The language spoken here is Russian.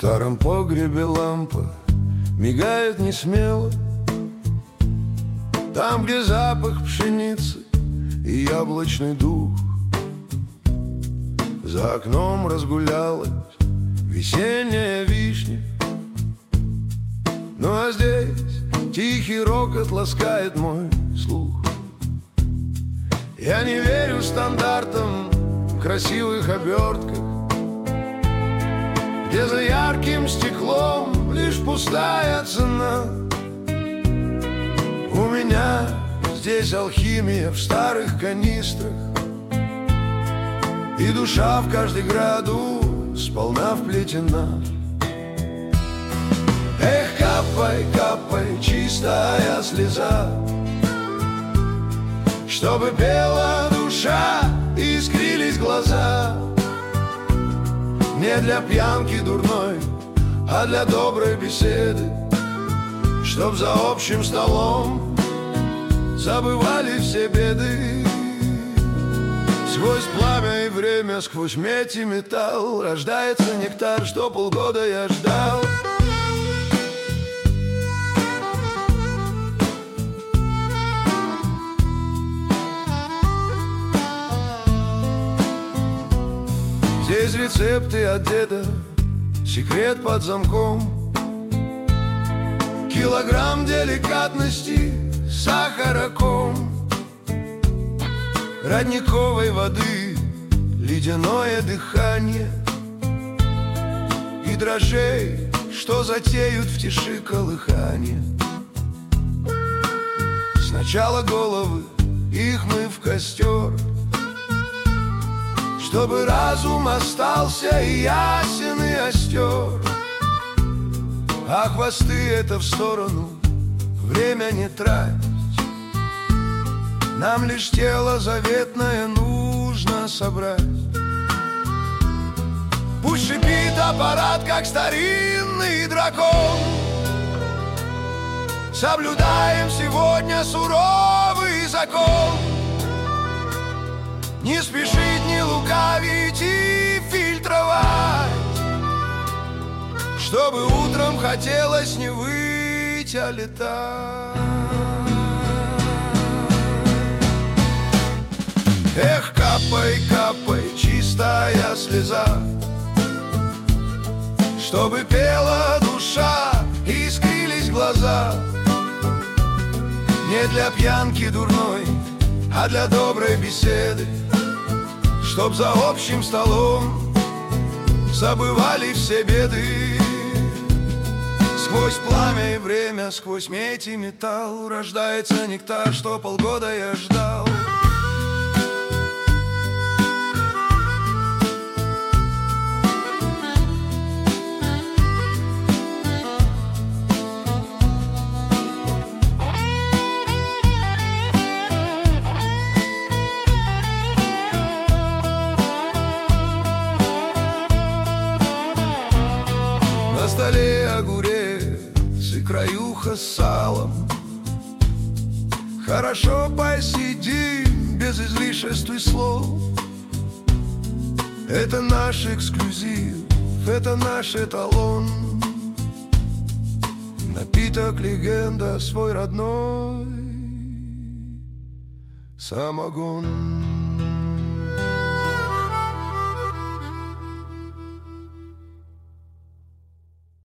старом погребе лампа мигает несмело, там, где запах пшеницы и яблочный дух. За окном разгулялась весенняя вишня, ну а здесь тихий рокот ласкает мой слух. Я не верю стандартам в красивых обертках, где за ярким стеклом лишь пустая цена. У меня здесь алхимия в старых канистрах, и душа в каждый градус сполна вплетена. Эх, капай, капай, чистая слеза, чтобы пела душа и искрились глаза. Не для пьянки дурной, а для доброй беседы, чтоб за общим столом забывали все беды. Сквозь пламя и время, сквозь медь и металл рождается нектар, что полгода я ждал. Здесь рецепты от деда, секрет под замком, килограмм деликатности, сахара ком, родниковой воды, ледяное дыхание и дрожжей, что затеют в тиши колыханье. Сначала головы, их мы в костер, чтобы разум остался и ясен, и остер. А хвосты это в сторону, время не трать. Нам лишь тело заветное нужно собрать. Пусть шипит аппарат, как старинный дракон. Соблюдаем сегодня суровый закон. Не спешить, не лукавить и фильтровать, чтобы утром хотелось не выть, а летать. Эх, капай, капай, чистая слеза, чтобы пела душа и искрились глаза. Не для пьянки дурной, а для доброй беседы, чтоб за общим столом забывали все беды. Сквозь пламя и время, сквозь медь и металл рождается нектар, что полгода я ждал. На столе огурец и краюха с салом. Хорошо посидим без излишеств и слов. Это наш эксклюзив, это наш эталон. Напиток, легенда, свой родной самогон.